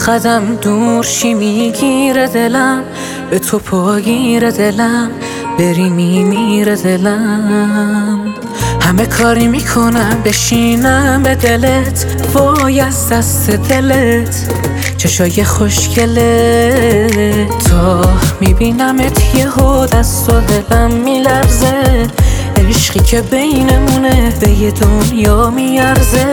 قدم دور شی میگیره دلم، به تو پاگیره دلم، بری میمیره دلم. همه کاری میکنم بشینم به دلت، وای از دست دلت چشای خوشگله. تا میبینمت یهو دست و دلم میلرزه، عشقی که بینمونه به یه دنیا میارزه.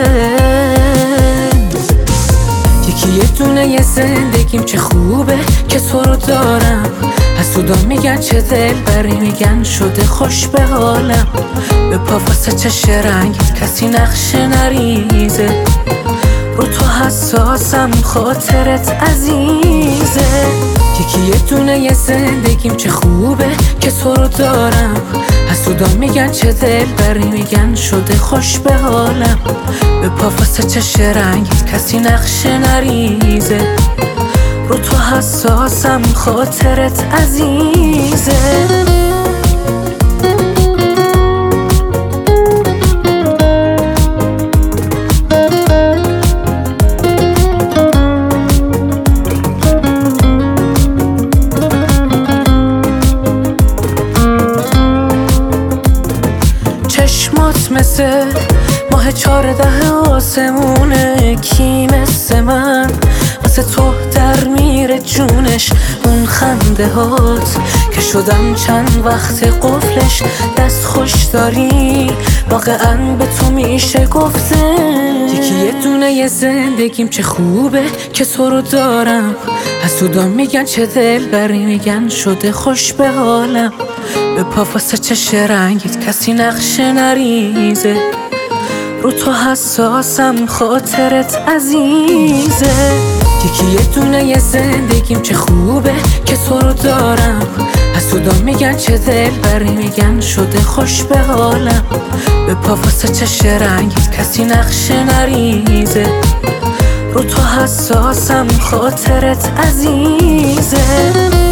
یه دونه یه زندگیم چه خوبه که تو رو دارم، حسودا میگن چه دلبری، میگن شده خوش به حالم. به پا واسه چش رنگت کسی نقشه نریزه، رو تو حساسم خاطرت عزیزه. یه دونه یه زندگیم چه خوبه که تو رو دارم، حسودا میگن چه دلبری، میگن شده خوش به حالم. به پا واسه چش رنگت کسی نقشه نریزه، رو تو حساسم خاطرت عزیزه. چشمات مثل ماه 14 آسمونه، کی مثل من واسه تو در میره جونش. اون خنده هات که شدم چند وقت قفلش، دست خوش داری واقعا به تو میشه گفته. یه دونه یه زندگیم چه خوبه که تو رو دارم، حسودا میگن چه دلبری، میگن شده خوش به حالم. به پا واسه چش رنگت کسی نقشه نریزه، رو تو حساسم خاطرت عزیزه. یه دونه یه زندگیم چه خوبه که تو رو دارم، حسودا میگن چه دلبری، میگن شده خوش به حالم. به پا واسه چش رنگت کسی نقشه نریزه، رو تو حساسم خاطرت عزیزه.